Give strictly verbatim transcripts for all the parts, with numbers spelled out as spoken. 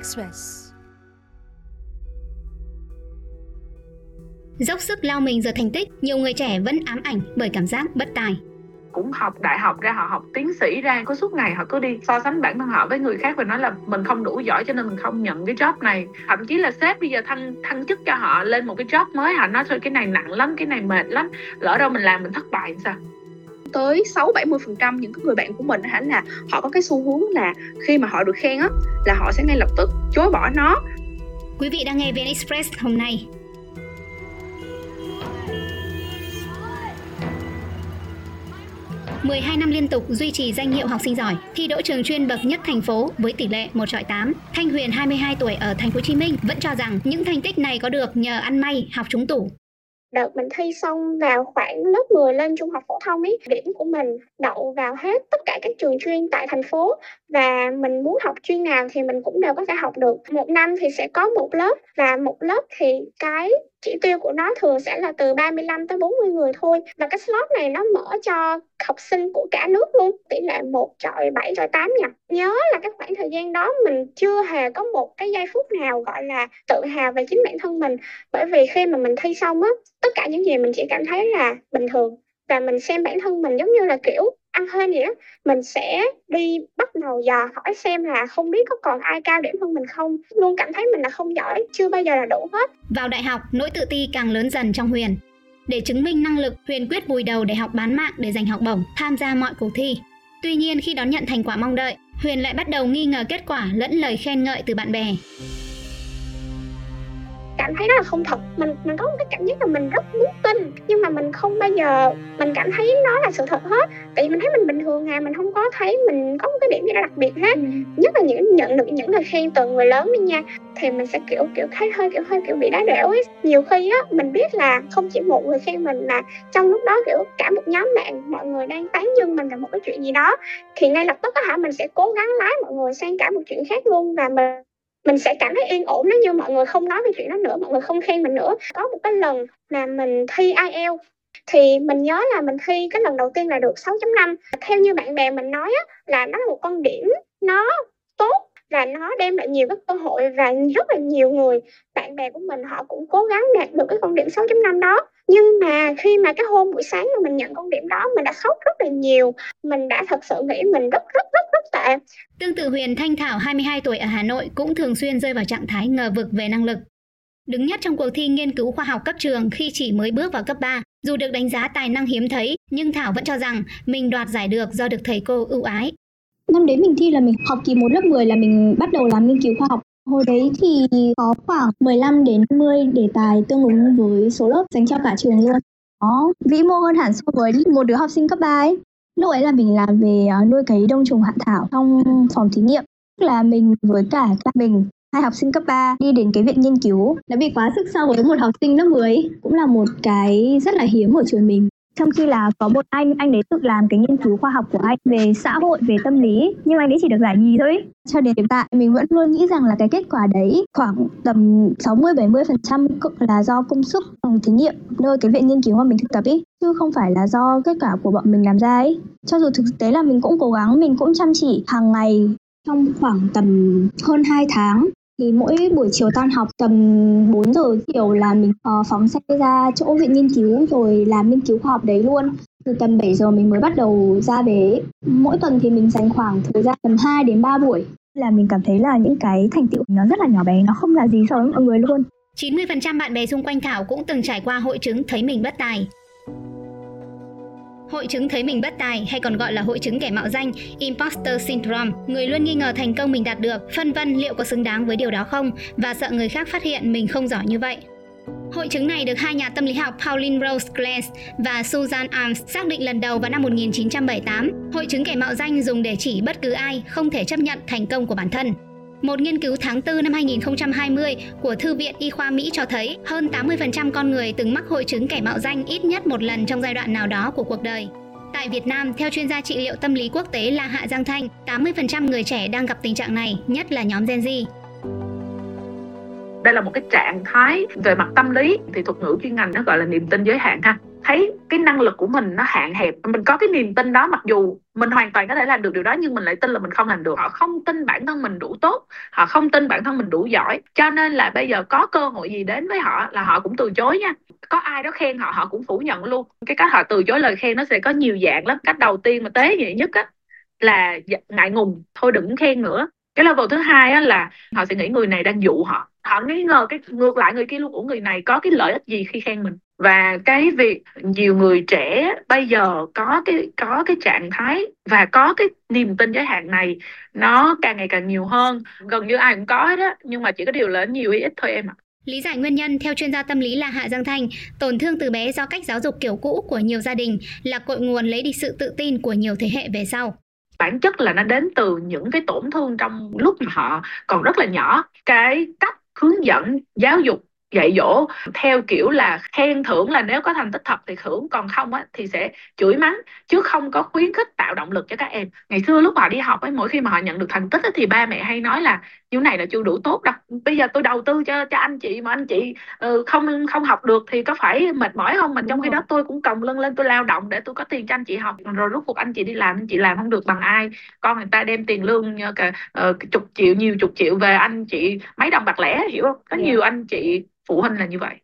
Express. Dốc sức lao mình giờ thành tích, nhiều người trẻ vẫn ám ảnh bởi cảm giác bất tài. Cũng học đại học ra, họ học tiến sĩ ra, có suốt ngày họ cứ đi so sánh bản thân họ với người khác và nói là mình không đủ giỏi cho nên mình không nhận cái job này. Thậm chí là sếp bây giờ thăng thăng chức cho họ lên một cái job mới, họ nói thôi cái này nặng lắm, cái này mệt lắm, lỡ đâu mình làm mình thất bại sao? Tới sáu bảy mươi phần trăm những người bạn của mình hẳn là họ có cái xu hướng là khi mà họ được khen á là họ sẽ ngay lập tức chối bỏ nó. Quý vị đang nghe vê en Express hôm nay. mười hai năm liên tục duy trì danh hiệu học sinh giỏi, thi đỗ trường chuyên bậc nhất thành phố với tỷ lệ một chọi tám, Thanh Huyền hai mươi hai tuổi ở thành phố Hồ Chí Minh vẫn cho rằng những thành tích này có được nhờ ăn may học trúng tủ. Đợt mình thi xong vào khoảng lớp mười lên trung học phổ thông ấy, điểm của mình đậu vào hết tất cả các trường chuyên tại thành phố và mình muốn học chuyên nào thì mình cũng đều có thể học được. Một năm thì sẽ có một lớp và một lớp thì cái chỉ tiêu của nó thường sẽ là từ ba mươi lăm tới bốn mươi người thôi. Và cái slot này nó mở cho học sinh của cả nước luôn, tỷ lệ một chọi bảy chọi tám nha. Nhớ là cái khoảng thời gian đó mình chưa hề có một cái giây phút nào gọi là tự hào về chính bản thân mình. Bởi vì khi mà mình thi xong á, tất cả những gì mình chỉ cảm thấy là bình thường. Và mình xem bản thân mình giống như là kiểu ăn hên vậy á. Mình sẽ đi bắt đầu dò hỏi xem là không biết có còn ai cao điểm hơn mình không. Luôn cảm thấy mình là không giỏi, chưa bao giờ là đủ hết. Vào đại học, nỗi tự ti càng lớn dần trong Huyền. Để chứng minh năng lực, Huyền quyết vùi đầu để học bán mạng để giành học bổng, tham gia mọi cuộc thi. Tuy nhiên khi đón nhận thành quả mong đợi, Huyền lại bắt đầu nghi ngờ kết quả lẫn lời khen ngợi từ bạn bè. Cảm thấy đó là không thật. Mình mình có một cái cảm giác là mình rất muốn tin, nhưng mà mình không bao giờ mình cảm thấy nó là sự thật hết. Tại vì mình thấy mình bình thường à, mình không có thấy mình có một cái điểm gì đó đặc biệt hết. Ừ. Nhất là những nhận được những lời khen từ người lớn đi nha, thì mình sẽ kiểu kiểu thấy hơi kiểu hơi kiểu bị đá đểu ấy. Nhiều khi á mình biết là không chỉ một người khen mình, mà trong lúc đó kiểu cả một nhóm bạn mọi người đang tán dương mình là một cái chuyện gì đó, thì ngay lập tức á hả mình sẽ cố gắng lái mọi người sang cả một chuyện khác luôn, và mình mình sẽ cảm thấy yên ổn nếu như mọi người không nói về chuyện đó nữa, mọi người không khen mình nữa. Có một cái lần là mình thi ai eo thì mình nhớ là mình thi cái lần đầu tiên là được sáu chấm năm. Theo như bạn bè mình nói á, là nó là một con điểm nó tốt và nó đem lại nhiều cái cơ hội, và rất là nhiều người bạn bè của mình họ cũng cố gắng đạt được cái con điểm sáu chấm năm đó. Nhưng mà khi mà cái hôm buổi sáng mà mình nhận con điểm đó, mình đã khóc rất là nhiều. Mình đã thật sự nghĩ mình rất rất rất rất tệ. Tương tự Huyền, Thanh Thảo hai mươi hai tuổi ở Hà Nội cũng thường xuyên rơi vào trạng thái ngờ vực về năng lực. Đứng nhất trong cuộc thi nghiên cứu khoa học cấp trường khi chỉ mới bước vào cấp ba. Dù được đánh giá tài năng hiếm thấy, nhưng Thảo vẫn cho rằng mình đoạt giải được do được thầy cô ưu ái. Năm đấy mình thi là mình học kỳ một lớp mười là mình bắt đầu làm nghiên cứu khoa học. Hồi đấy thì có khoảng mười lăm đến hai mươi đề tài tương ứng với số lớp dành cho cả trường luôn. Nó vĩ mô hơn hẳn so với một đứa học sinh cấp ba ấy. Lúc ấy là mình làm về nuôi cấy đông trùng hạ thảo trong phòng thí nghiệm. Tức là mình với cả các mình, hai học sinh cấp ba đi đến cái viện nghiên cứu. Nó bị quá sức so với một học sinh lớp mười ấy. Cũng là một cái rất là hiếm ở trường mình. Trong khi là có một anh, anh đấy tự làm cái nghiên cứu khoa học của anh về xã hội, về tâm lý, nhưng anh ấy chỉ được giải nhì thôi. Cho đến hiện tại mình vẫn luôn nghĩ rằng là cái kết quả đấy khoảng tầm sáu mươi đến bảy mươi phần trăm là do công sức phòng thí nghiệm nơi cái viện nghiên cứu mà mình thực tập ý, chứ không phải là do kết quả của bọn mình làm ra ấy. Cho dù thực tế là mình cũng cố gắng, mình cũng chăm chỉ hàng ngày. Trong khoảng tầm hơn hai tháng thì mỗi buổi chiều tan học tầm bốn giờ chiều là mình uh, phóng xe ra chỗ viện nghiên cứu rồi làm nghiên cứu khoa học đấy luôn. Từ tầm bảy giờ mình mới bắt đầu ra về. Mỗi tuần thì mình dành khoảng thời gian tầm hai đến ba buổi. Là mình cảm thấy là những cái thành tựu nó rất là nhỏ bé, nó không là gì so với mọi người luôn. chín mươi phần trăm bạn bè xung quanh Thảo cũng từng trải qua hội chứng thấy mình bất tài. Hội chứng thấy mình bất tài hay còn gọi là hội chứng kẻ mạo danh, Imposter Syndrome, người luôn nghi ngờ thành công mình đạt được, phân vân liệu có xứng đáng với điều đó không, và sợ người khác phát hiện mình không giỏi như vậy. Hội chứng này được hai nhà tâm lý học Pauline Rose Clance và Susan Arms xác định lần đầu vào năm một nghìn chín trăm bảy mươi tám. Hội chứng kẻ mạo danh dùng để chỉ bất cứ ai không thể chấp nhận thành công của bản thân. Một nghiên cứu tháng tư năm hai nghìn không trăm hai mươi của Thư viện Y khoa Mỹ cho thấy hơn tám mươi phần trăm con người từng mắc hội chứng kẻ mạo danh ít nhất một lần trong giai đoạn nào đó của cuộc đời. Tại Việt Nam, theo chuyên gia trị liệu tâm lý quốc tế là Hạ Giang Thanh, tám mươi phần trăm người trẻ đang gặp tình trạng này, nhất là nhóm Gen Z. Đây là một cái trạng thái về mặt tâm lý thì thuật ngữ chuyên ngành nó gọi là niềm tin giới hạn ha. thấy cái năng lực của mình nó hạn hẹp. Mình có cái niềm tin đó, mặc dù mình hoàn toàn có thể làm được điều đó, nhưng mình lại tin là mình không làm được. Họ không tin bản thân mình đủ tốt, họ không tin bản thân mình đủ giỏi, cho nên là bây giờ có cơ hội gì đến với họ là họ cũng từ chối nha. Có ai đó khen họ, họ cũng phủ nhận luôn. Cái cách họ từ chối lời khen nó sẽ có nhiều dạng lắm. Cách đầu tiên mà tế nhị nhất á là ngại ngùng, thôi đừng khen nữa. Cái level thứ hai á là họ sẽ nghĩ người này đang dụ họ. Họ nghi ngờ cái ngược lại người kia luôn, của người này có cái lợi ích gì khi khen mình. Và cái việc nhiều người trẻ bây giờ có cái có cái trạng thái và có cái niềm tin giới hạn này nó càng ngày càng nhiều hơn. Gần như ai cũng có hết á, nhưng mà chỉ có điều là nhiều hay ít thôi em ạ. Lý giải nguyên nhân theo chuyên gia tâm lý là Hạ Giang Thanh, tổn thương từ bé do cách giáo dục kiểu cũ của nhiều gia đình là cội nguồn lấy đi sự tự tin của nhiều thế hệ về sau. Bản chất là nó đến từ những cái tổn thương trong lúc mà họ còn rất là nhỏ. Cái cách hướng dẫn giáo dục dạy dỗ theo kiểu là khen thưởng, là nếu có thành tích thật thì thưởng, còn không á thì sẽ chửi mắng, chứ không có khuyến khích tạo động lực cho các em. Ngày xưa lúc họ đi học ấy, mỗi khi mà họ nhận được thành tích ấy, thì ba mẹ hay nói là như này là chưa đủ tốt đâu, bây giờ tôi đầu tư cho cho anh chị mà anh chị uh, không không học được thì có phải mệt mỏi không? Mà trong khi đó tôi cũng còng lưng lên tôi lao động để tôi có tiền cho anh chị học, rồi rốt cuộc anh chị đi làm, anh chị làm không được bằng ai, con người ta đem tiền lương cả uh, chục triệu, nhiều chục triệu về, anh chị mấy đồng bạc lẻ, hiểu không? Có nhiều anh chị phụ huynh là như vậy.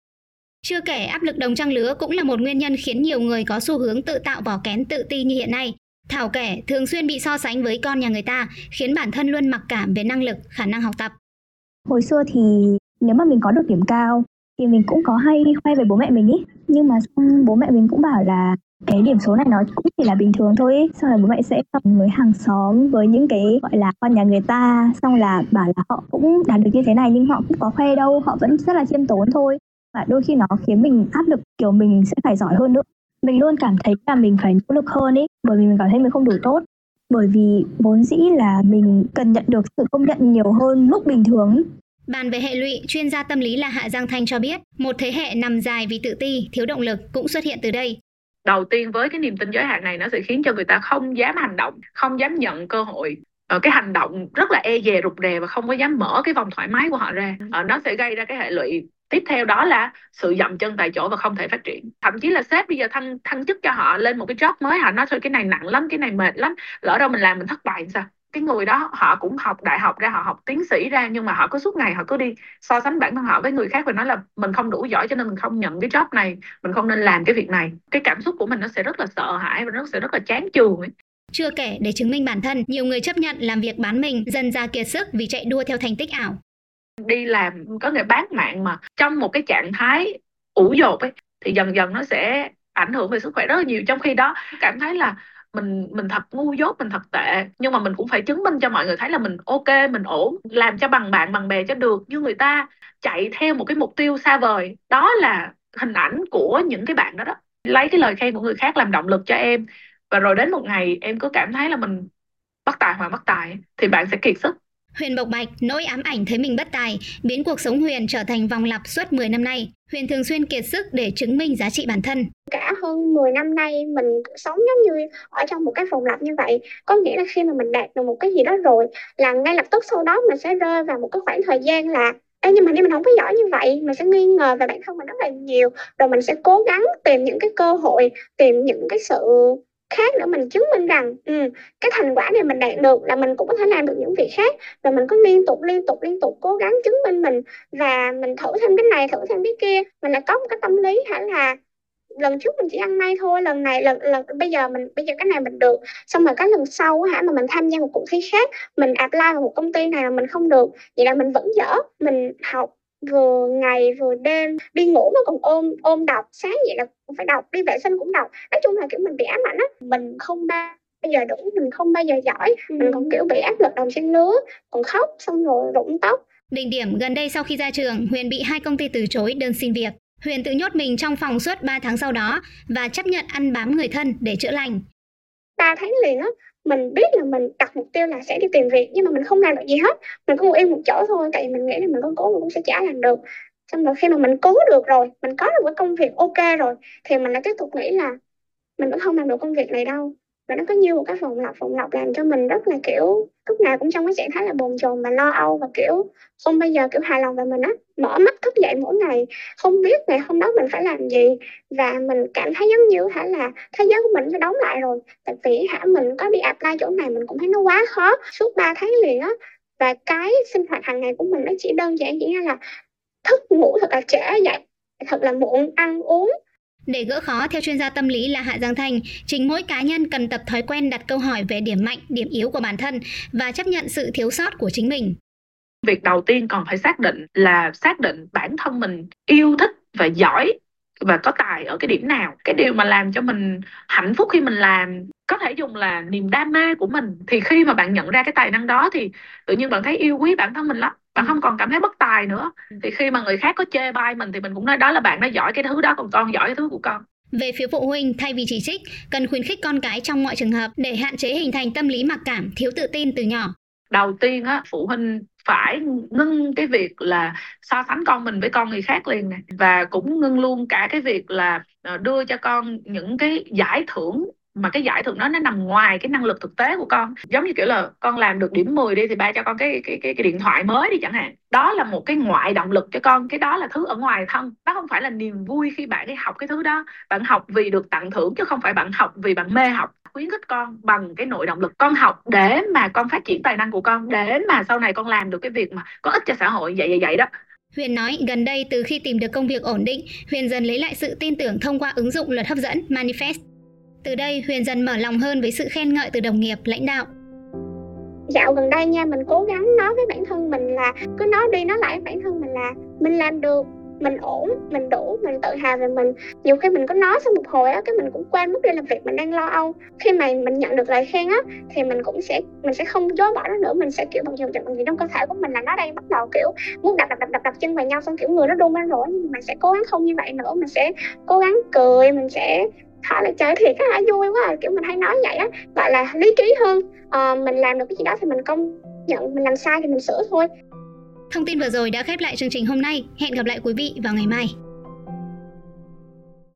Chưa kể áp lực đồng trang lứa cũng là một nguyên nhân khiến nhiều người có xu hướng tự tạo vỏ kén tự ti như hiện nay. Thảo kể thường xuyên bị so sánh với con nhà người ta, khiến bản thân luôn mặc cảm về năng lực, khả năng học tập. Hồi xưa thì nếu mà mình có được điểm cao thì mình cũng có hay khoe với bố mẹ mình ý, nhưng mà xong bố mẹ mình cũng bảo là cái điểm số này nó cũng chỉ là bình thường thôi ý. Xong rồi bố mẹ sẽ tập với hàng xóm, với những cái gọi là con nhà người ta, xong là bảo là họ cũng đạt được như thế này nhưng họ cũng có khoe đâu, họ vẫn rất là khiêm tốn thôi. Và đôi khi nó khiến mình áp lực, kiểu mình sẽ phải giỏi hơn nữa. Mình luôn cảm thấy là mình phải nỗ lực hơn ý, bởi vì mình cảm thấy mình không đủ tốt. Bởi vì vốn dĩ là mình cần nhận được sự công nhận nhiều hơn mức bình thường ý. Bàn về hệ lụy, chuyên gia tâm lý là Hạ Giang Thanh cho biết, một thế hệ nằm dài vì tự ti, thiếu động lực cũng xuất hiện từ đây. Đầu tiên với cái niềm tin giới hạn này, nó sẽ khiến cho người ta không dám hành động, không dám nhận cơ hội. Ờ, cái hành động rất là e dè rụt rè và không có dám mở cái vòng thoải mái của họ ra. Ờ, nó sẽ gây ra cái hệ lụy tiếp theo, đó là sự dậm chân tại chỗ và không thể phát triển. Thậm chí là sếp bây giờ thăng thăng chức cho họ lên một cái job mới, họ nói thôi cái này nặng lắm, cái này mệt lắm, lỡ đâu mình làm mình thất bại thì sao? Cái người đó họ cũng học đại học ra, họ học tiến sĩ ra, nhưng mà họ cứ suốt ngày họ cứ đi so sánh bản thân họ với người khác và nói là mình không đủ giỏi cho nên mình không nhận cái job này, mình không nên làm cái việc này. Cái cảm xúc của mình nó sẽ rất là sợ hãi và nó sẽ rất là chán chường ấy. Chưa kể để chứng minh bản thân, nhiều người chấp nhận làm việc bán mình, dần ra kiệt sức vì chạy đua theo thành tích ảo. Đi làm có người bán mạng mà trong một cái trạng thái ủ dột ấy, thì dần dần nó sẽ ảnh hưởng về sức khỏe rất là nhiều. Trong khi đó cảm thấy là mình mình thật ngu dốt, mình thật tệ, nhưng mà mình cũng phải chứng minh cho mọi người thấy là mình ok, mình ổn, làm cho bằng bạn bằng bè cho được. Nhưng người ta chạy theo một cái mục tiêu xa vời, đó là hình ảnh của những cái bạn đó đó, lấy cái lời khen của người khác làm động lực cho em, và rồi đến một ngày em cứ cảm thấy là mình bất tài hoặc bất tài thì bạn sẽ kiệt sức. Huyền bộc bạch, nỗi ám ảnh thấy mình bất tài, biến cuộc sống Huyền trở thành vòng lặp suốt mười năm nay. Huyền thường xuyên kiệt sức để chứng minh giá trị bản thân. Cả hơn mười năm nay mình sống giống như ở trong một cái vòng lặp như vậy. Có nghĩa là khi mà mình đạt được một cái gì đó rồi, là ngay lập tức sau đó mình sẽ rơi vào một cái khoảng thời gian là Ê, nhưng mà nếu mình không có giỏi như vậy, mình sẽ nghi ngờ về bản thân mình rất là nhiều. Rồi mình sẽ cố gắng tìm những cái cơ hội, tìm những cái sự khác để mình chứng minh rằng ừ, cái thành quả này mình đạt được là mình cũng có thể làm được những việc khác. Rồi mình có liên tục liên tục liên tục cố gắng chứng minh mình, và mình thử thêm cái này, thử thêm cái kia. Mình lại có một cái tâm lý hẳn là lần trước mình chỉ ăn may thôi, lần này lần lần bây giờ mình bây giờ cái này mình được, xong rồi cái lần sau hả mà mình tham gia một cuộc thi khác, mình apply vào một công ty này mà mình không được, vậy là mình vẫn dở. Mình học vừa ngày vừa đêm, đi ngủ mà còn ôm ôm đọc, sáng vậy là cũng phải đọc, đi vệ sinh cũng đọc. Nói chung là kiểu mình bị ám ảnh á, mình không bao giờ đủ, mình không bao giờ giỏi, mình còn kiểu bị áp lực đồng trang lứa, còn khóc xong rồi rụng tóc. Đỉnh điểm gần đây sau khi ra trường, Huyền bị hai công ty từ chối đơn xin việc. Huyền tự nhốt mình trong phòng suốt ba tháng sau đó và chấp nhận ăn bám người thân để chữa lành. ba tháng liền á, mình biết là mình đặt mục tiêu là sẽ đi tìm việc, nhưng mà mình không làm được gì hết. Mình cũng yên một chỗ thôi, tại vì mình nghĩ là mình có cố mình cũng sẽ chả làm được. Xong rồi khi mà mình cố được rồi, mình có được cái công việc ok rồi, thì mình lại tiếp tục nghĩ là mình vẫn không làm được công việc này đâu. và nó có như một cái vòng lặp vòng lặp làm cho mình rất là kiểu lúc nào cũng trong cái trạng thái là bồn chồn và lo âu, và kiểu không bao giờ kiểu hài lòng về mình á. Mở mắt thức dậy mỗi ngày không biết ngày hôm đó mình phải làm gì, và mình cảm thấy giống như hả là thế giới của mình phải đóng lại rồi, tại vì hả mình có đi apply chỗ này mình cũng thấy nó quá khó suốt ba tháng liền á. Và cái sinh hoạt hàng ngày của mình nó chỉ đơn giản chỉ là thức ngủ thật là trễ, dậy thật là muộn, ăn uống. Để gỡ khó, theo chuyên gia tâm lý là Hạ Giang Thành, chính mỗi cá nhân cần tập thói quen đặt câu hỏi về điểm mạnh, điểm yếu của bản thân và chấp nhận sự thiếu sót của chính mình. Việc đầu tiên còn phải xác định là xác định bản thân mình yêu thích và giỏi và có tài ở cái điểm nào. Cái điều mà làm cho mình hạnh phúc khi mình làm có thể dùng là niềm đam mê của mình. Thì khi mà bạn nhận ra cái tài năng đó thì tự nhiên bạn thấy yêu quý bản thân mình lắm. Bạn không còn cảm thấy bất tài nữa. Thì khi mà người khác có chê bai mình thì mình cũng nói đó là bạn đã giỏi cái thứ đó, còn con giỏi cái thứ của con. Về phía phụ huynh, thay vì chỉ trích, cần khuyến khích con cái trong mọi trường hợp để hạn chế hình thành tâm lý mặc cảm, thiếu tự tin từ nhỏ. Đầu tiên á, phụ huynh phải ngưng cái việc là so sánh con mình với con người khác liền này, và cũng ngưng luôn cả cái việc là đưa cho con những cái giải thưởng mà cái giải thưởng đó nó nằm ngoài cái năng lực thực tế của con. Giống như kiểu là con làm được điểm mười đi thì ba cho con cái cái cái, cái điện thoại mới đi chẳng hạn. Đó là một cái ngoại động lực cho con, cái đó là thứ ở ngoài thân. Đó không phải là niềm vui khi bạn đi học cái thứ đó. Bạn học vì được tặng thưởng chứ không phải bạn học vì bạn mê học. Khuyến khích con bằng cái nội động lực. Con học để mà con phát triển tài năng của con, để mà sau này con làm được cái việc mà có ích cho xã hội, vậy vậy vậy đó. Huyền nói gần đây từ khi tìm được công việc ổn định, Huyền dần lấy lại sự tin tưởng thông qua ứng dụng luật hấp dẫn Manifest. Từ đây, Huyền dần mở lòng hơn với sự khen ngợi từ đồng nghiệp, lãnh đạo. Dạo gần đây nha, mình cố gắng nói với bản thân mình là cứ nói đi nói lại với bản thân mình là mình làm được, mình ổn, mình đủ, mình tự hào về mình. Nhiều khi mình có nói sau một hồi á, cái mình cũng quên mất đi làm việc mình đang lo âu. Khi mà mình nhận được lời khen á, thì mình cũng sẽ mình sẽ không chối bỏ nó nữa. Mình sẽ kiểu bằng dòng bằng gì trong cơ thể của mình là nó đang bắt đầu kiểu muốn đập đập đập đập đập chân vào nhau, xong kiểu người nó run lên rồi. Nhưng mà mình sẽ cố gắng không như vậy nữa. Mình sẽ cố gắng cười, mình sẽ họ là trời thiệt á, vui quá à. Kiểu mình hay nói vậy á, gọi là lý trí hơn. À, mình làm được cái gì đó thì mình công nhận, mình làm sai thì mình sửa thôi. Thông tin vừa rồi đã khép lại chương trình hôm nay. Hẹn gặp lại quý vị vào ngày mai.